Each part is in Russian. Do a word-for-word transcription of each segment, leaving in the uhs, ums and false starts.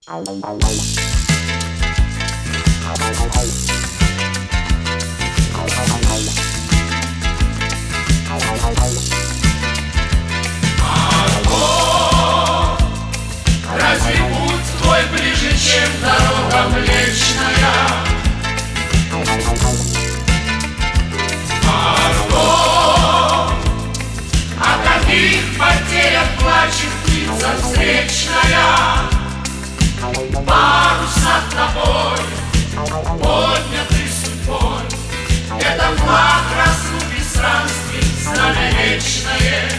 Разве путь твой ближе, чем дорога Млечная? Марго, о каких потерях плачет птица встречная? Парус над тобой, поднятый судьбой, это флаг разлук и странствий, знамя вечное.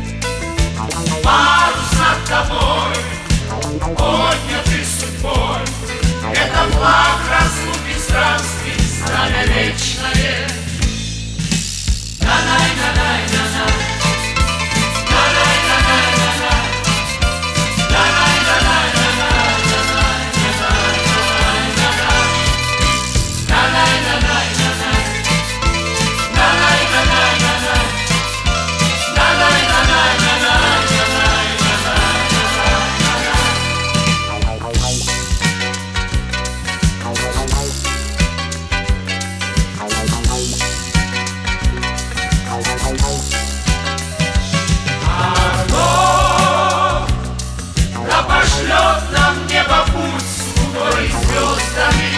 Парус над тобой, поднятый судьбой, это флаг разлук и странствий, знамя вечное. На-най-на-най-на-най, на-най-на-най-на-най, пошлет нам небо путь с луной и звездами.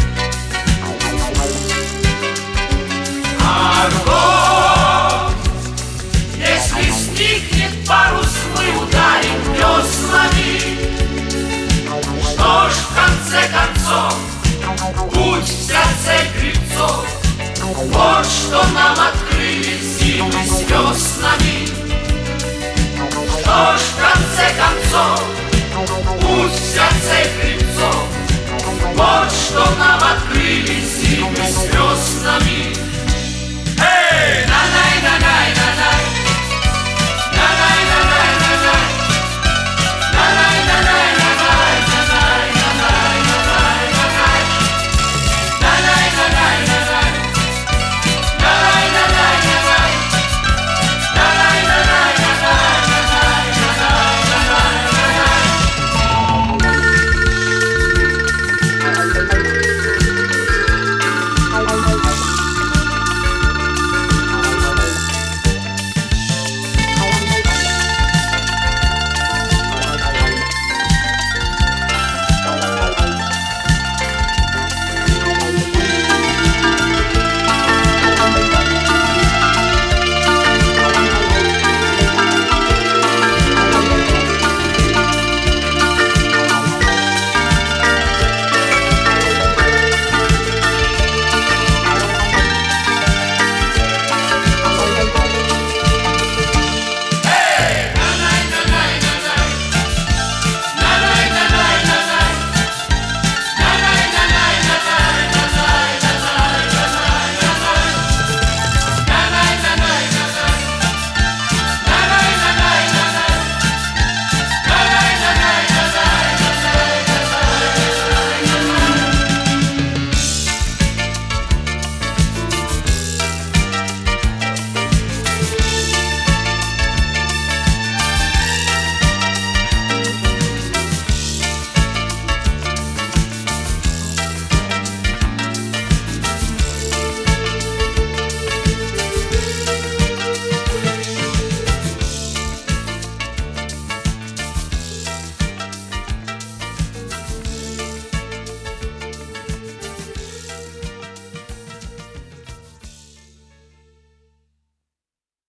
Марго, если сникнет парус, мы ударим веслами. Что ж, в конце концов, путь вся цель гребцов, вот что нам открыли зимы с веснами. Что ж, в конце концов, путь вся цель